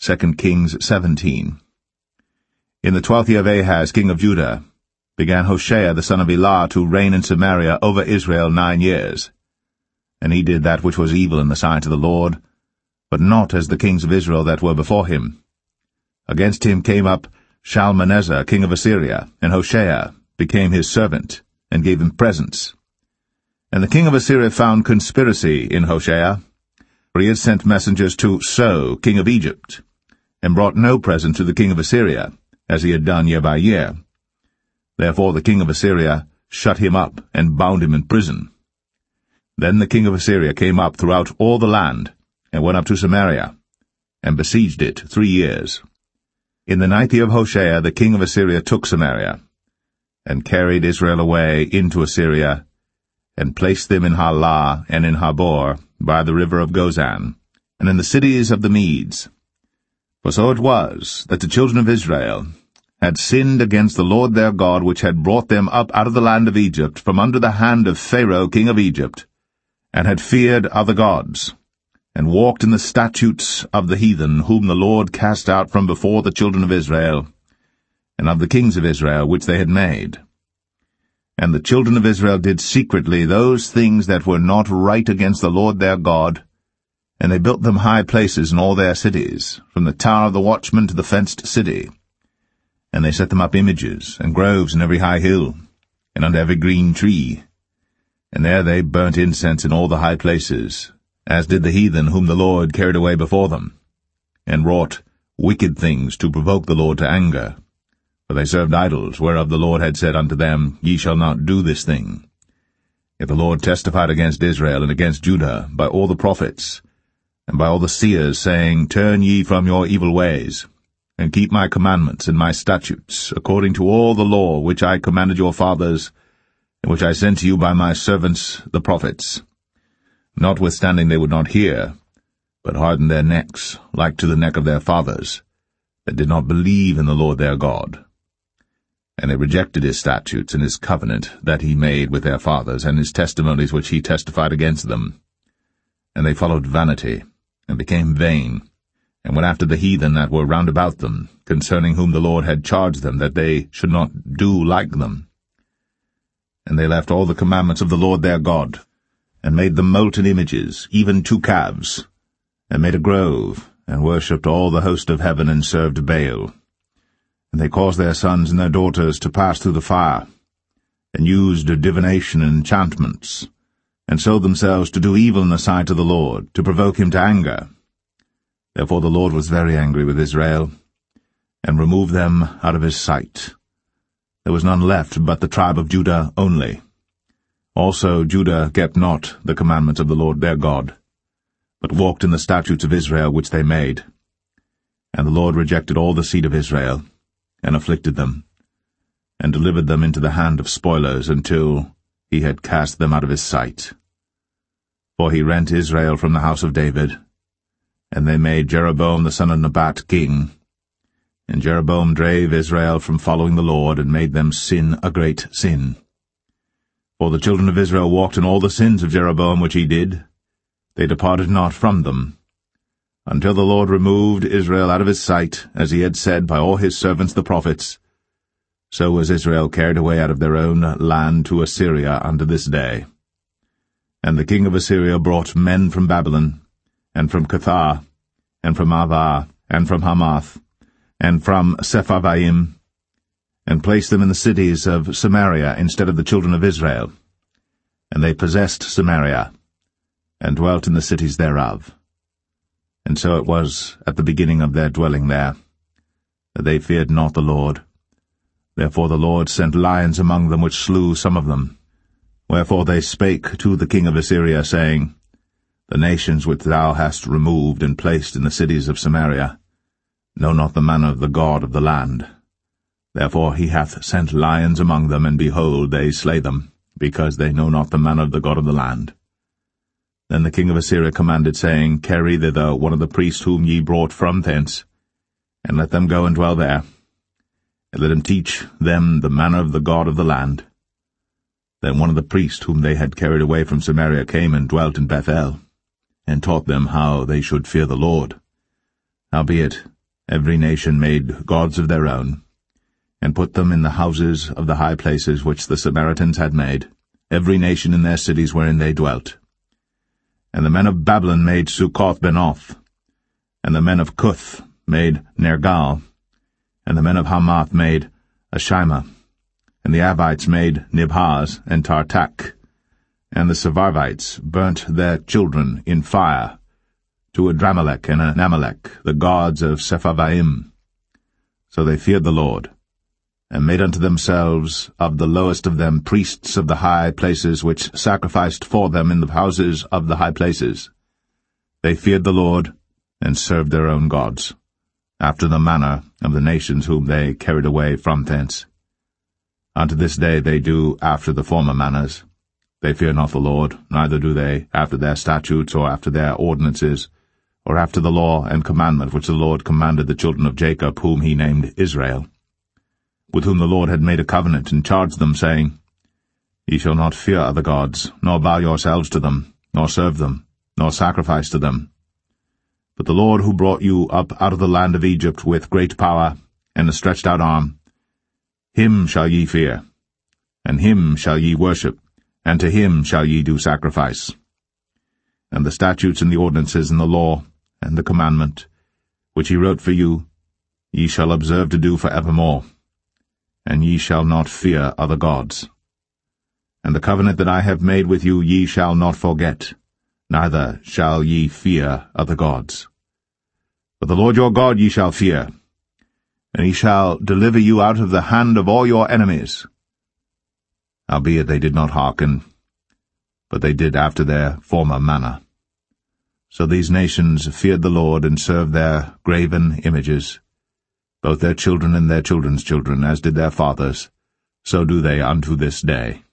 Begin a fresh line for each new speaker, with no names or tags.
2 Kings 17. In the 12th year of Ahaz, king of Judah, began Hoshea the son of Elah to reign in Samaria over Israel 9 years. And he did that which was evil in the sight of the Lord, but not as the kings of Israel that were before him. Against him came up Shalmaneser king of Assyria, and Hoshea became his servant, and gave him presents. And the king of Assyria found conspiracy in Hoshea, for he had sent messengers to So king of Egypt, and brought no present to the king of Assyria, as he had done year by year. Therefore the king of Assyria shut him up, and bound him in prison. Then the king of Assyria came up throughout all the land, and went up to Samaria, and besieged it 3 years. In the 9th year of Hoshea the king of Assyria took Samaria, and carried Israel away into Assyria, and placed them in Halah and in Habor, by the river of Gozan, and in the cities of the Medes. For so it was, that the children of Israel had sinned against the Lord their God, which had brought them up out of the land of Egypt, from under the hand of Pharaoh king of Egypt, and had feared other gods, and walked in the statutes of the heathen, whom the Lord cast out from before the children of Israel, and of the kings of Israel which they had made. And the children of Israel did secretly those things that were not right against the Lord their God, and they built them high places in all their cities, from the tower of the watchman to the fenced city. And they set them up images and groves in every high hill, and under every green tree. And there they burnt incense in all the high places, as did the heathen whom the Lord carried away before them, and wrought wicked things to provoke the Lord to anger. For they served idols, whereof the Lord had said unto them, Ye shall not do this thing. Yet the Lord testified against Israel and against Judah by all the prophets, and by all the seers, saying, Turn ye from your evil ways, and keep my commandments and my statutes, according to all the law which I commanded your fathers, and which I sent to you by my servants the prophets. Notwithstanding they would not hear, but hardened their necks, like to the neck of their fathers, that did not believe in the Lord their God. And they rejected his statutes and his covenant that he made with their fathers, and his testimonies which he testified against them. And they followed vanity, and became vain, and went after the heathen that were round about them, concerning whom the Lord had charged them that they should not do like them. And they left all the commandments of the Lord their God, and made them molten images, even 2 calves, and made a grove, and worshipped all the host of heaven, and served Baal. And they caused their sons and their daughters to pass through the fire, and used divination and enchantments, and sold themselves to do evil in the sight of the Lord, to provoke him to anger. Therefore the Lord was very angry with Israel, and removed them out of his sight. There was none left but the tribe of Judah only. Also Judah kept not the commandments of the Lord their God, but walked in the statutes of Israel which they made. And the Lord rejected all the seed of Israel, and afflicted them, and delivered them into the hand of spoilers, until he had cast them out of his sight. For he rent Israel from the house of David, and they made Jeroboam the son of Nebat king. And Jeroboam drave Israel from following the Lord, and made them sin a great sin. For the children of Israel walked in all the sins of Jeroboam which he did. They departed not from them, until the Lord removed Israel out of his sight, as he had said by all his servants the prophets. So was Israel carried away out of their own land to Assyria unto this day. And the king of Assyria brought men from Babylon, and from Cuthah, and from Avah, and from Hamath, and from Sepharvaim, and placed them in the cities of Samaria instead of the children of Israel. And they possessed Samaria, and dwelt in the cities thereof. And so it was at the beginning of their dwelling there, that they feared not the Lord. Therefore the Lord sent lions among them, which slew some of them. Wherefore they spake to the king of Assyria, saying, The nations which thou hast removed and placed in the cities of Samaria know not the manner of the God of the land. Therefore he hath sent lions among them, and behold, they slay them, because they know not the manner of the God of the land. Then the king of Assyria commanded, saying, Carry thither one of the priests whom ye brought from thence, and let them go and dwell there, and let him teach them the manner of the God of the land. Then one of the priests whom they had carried away from Samaria came and dwelt in Bethel, and taught them how they should fear the Lord. Howbeit Every nation made gods of their own, and put them in the houses of the high places which the Samaritans had made, every nation in their cities wherein they dwelt. And the men of Babylon made Succoth-Benoth, and the men of Cuth made Nergal, and the men of Hamath made Ashima, and the Avites made Nibhaz and Tartak, and the Sepharvites burnt their children in fire to Adramelech and Anamelech, the gods of Sepharvaim. So they feared the Lord, and made unto themselves of the lowest of them priests of the high places, which sacrificed for them in the houses of the high places. They feared the Lord, and served their own gods, after the manner of the nations whom they carried away from thence. Unto this day they do after the former manners. They fear not the Lord, neither do they after their statutes, or after their ordinances, or after the law and commandment which the Lord commanded the children of Jacob, whom he named Israel, with whom the Lord had made a covenant, and charged them, saying, Ye shall not fear other gods, nor bow yourselves to them, nor serve them, nor sacrifice to them. But the Lord who brought you up out of the land of Egypt with great power and a stretched out arm, him shall ye fear, and him shall ye worship, and to him shall ye do sacrifice. And the statutes and the ordinances and the law and the commandment, which he wrote for you, ye shall observe to do for evermore, and ye shall not fear other gods. And the covenant that I have made with you ye shall not forget, neither shall ye fear other gods. But the Lord your God ye shall fear, and he shall deliver you out of the hand of all your enemies. Howbeit they did not hearken, but they did after their former manner. So these nations feared the Lord, and served their graven images, both their children and their children's children, as did their fathers, so do they unto this day.